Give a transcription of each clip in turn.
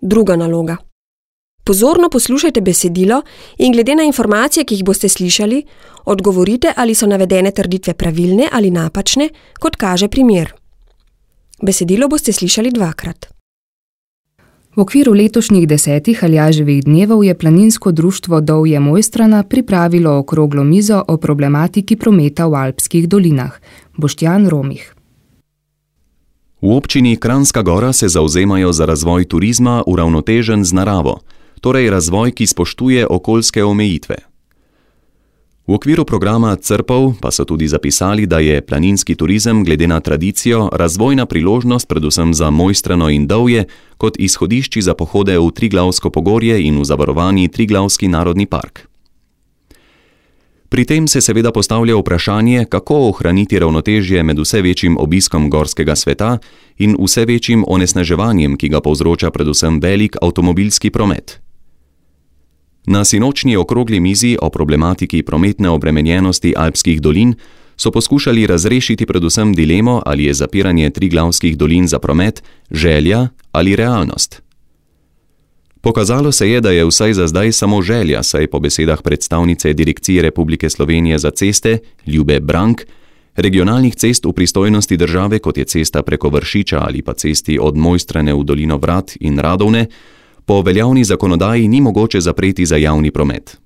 Druga naloga. Pozorno poslušajte besedilo in glede na informacije, ki jih boste slišali, odgovorite, ali so navedene trditve pravilne ali napačne, kot kaže primer. Besedilo boste slišali 2-krat. V okviru letošnjih 10. Aljaževih dnevov je Planinsko društvo Dovje Mojstrana pripravilo okroglo mizo o problematiki prometa v Alpskih dolinah. Boštjan Romih. V občini Kranjska Gora se zavzemajo za razvoj turizma uravnotežen z naravo, torej razvoj, ki spoštuje okoljske omejitve. V okviru programa Crpov pa so tudi zapisali, da je planinski turizem glede na tradicijo razvojna priložnost predvsem za Mojstrano in Dovje kot izhodišči za pohode v Triglavsko pogorje in v zavarovani Triglavski narodni park. Pri tem se seveda postavlja vprašanje, kako ohraniti ravnotežje med vse večjim obiskom gorskega sveta in vse večjim onesnaževanjem, ki ga povzroča predvsem velik avtomobilski promet. Na sinočnji okrogli mizi o problematiki prometne obremenjenosti Alpskih dolin so poskušali razrešiti predvsem dilemo, ali je zapiranje Triglavskih dolin za promet želja ali realnost. Pokazalo se je, da je vsaj za zdaj samo želja, saj po besedah predstavnice Direkcije Republike Slovenije za ceste, Ljube Brank, regionalnih cest v pristojnosti države, kot je cesta preko Vršiča ali pa cesti od Mojstrane v dolino Vrat in Radovne, po veljavni zakonodaji ni mogoče zapreti za javni promet.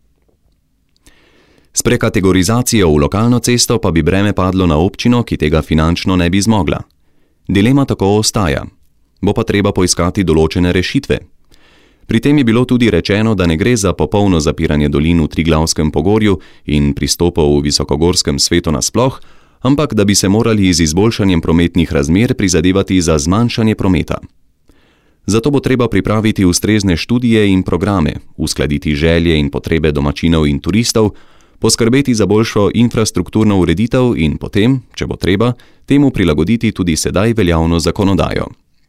S prekategorizacijo v lokalno cesto pa bi breme padlo na občino, ki tega finančno ne bi zmogla. Dilema tako ostaja. Bo pa treba poiskati določene rešitve. Pri tem je bilo tudi rečeno, da ne gre za popolno zapiranje dolin v Triglavskem pogorju in pristopov v visokogorskem svetu nasploh, ampak da bi se morali z izboljšanjem prometnih razmer prizadevati za zmanjšanje prometa. Zato bo treba pripraviti ustrezne študije in programe, uskladiti želje in potrebe domačinov in turistov, poskrbeti za boljšo infrastrukturno ureditev in potem, če bo treba, temu prilagoditi tudi sedaj veljavno zakonodajo.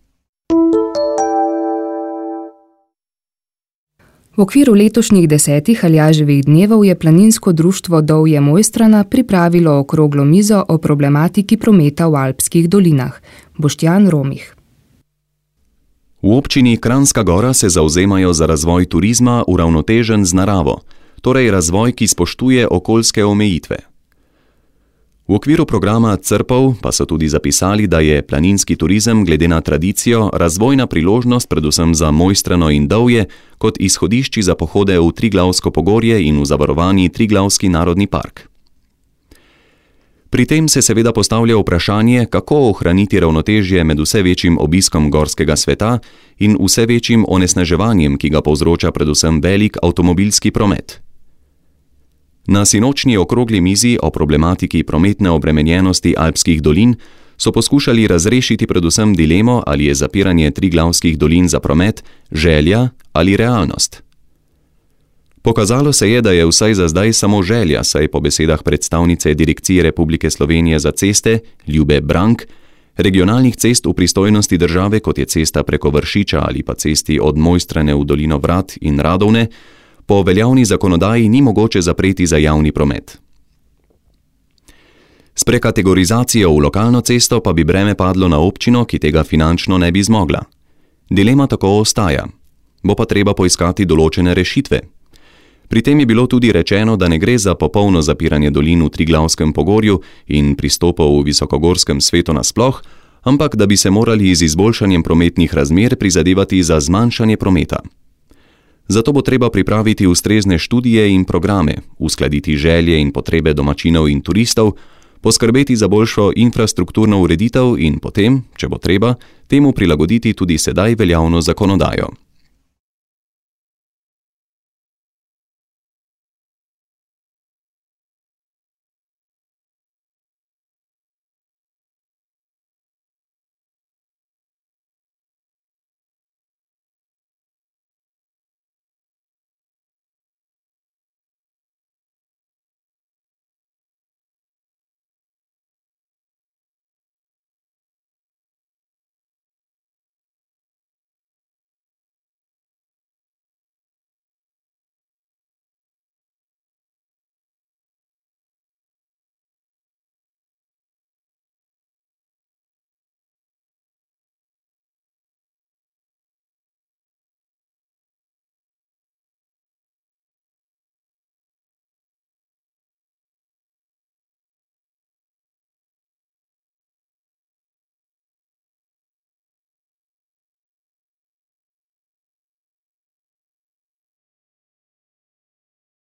V okviru letošnjih 10. Aljaževih dnevov je Planinsko društvo Dovje Mojstrana pripravilo okroglo mizo o problematiki prometa v Alpskih dolinah. Boštjan Romih. V občini Kranjska Gora se zavzemajo za razvoj turizma uravnotežen z naravo, torej razvoj, ki spoštuje okoljske omejitve. V okviru programa Crpov pa so tudi zapisali, da je planinski turizem glede na tradicijo razvojna priložnost predvsem za Mojstrano in Dovje kot izhodišči za pohode v Triglavsko pogorje in v zavarovani Triglavski narodni park. Pri tem se seveda postavlja vprašanje, kako ohraniti ravnotežje med vse večjim obiskom gorskega sveta in vse večjim onesnaževanjem, ki ga povzroča predvsem velik avtomobilski promet. Na sinočnji okrogli mizi o problematiki prometne obremenjenosti Alpskih dolin so poskušali razrešiti predvsem dilemo, ali je zapiranje Triglavskih dolin za promet želja ali realnost. Pokazalo se je, da je vsaj za zdaj samo želja, saj po besedah predstavnice Direkcije Republike Slovenije za ceste, Ljube Brank, regionalnih cest v pristojnosti države, kot je cesta preko Vršiča ali pa cesti od Mojstrane v dolino Vrat in Radovne, po veljavni zakonodaji ni mogoče zapreti za javni promet. S prekategorizacijo v lokalno cesto pa bi breme padlo na občino, ki tega finančno ne bi zmogla. Dilema tako ostaja. Bo pa treba poiskati določene rešitve. Pri tem je bilo tudi rečeno, da ne gre za popolno zapiranje dolin v Triglavskem pogorju in pristopov v visokogorskem svetu nasploh, ampak da bi se morali z izboljšanjem prometnih razmer prizadevati za zmanjšanje prometa. Zato bo treba pripraviti ustrezne študije in programe, uskladiti želje in potrebe domačinov in turistov, poskrbeti za boljšo infrastrukturno ureditev in potem, če bo treba, temu prilagoditi tudi sedaj veljavno zakonodajo.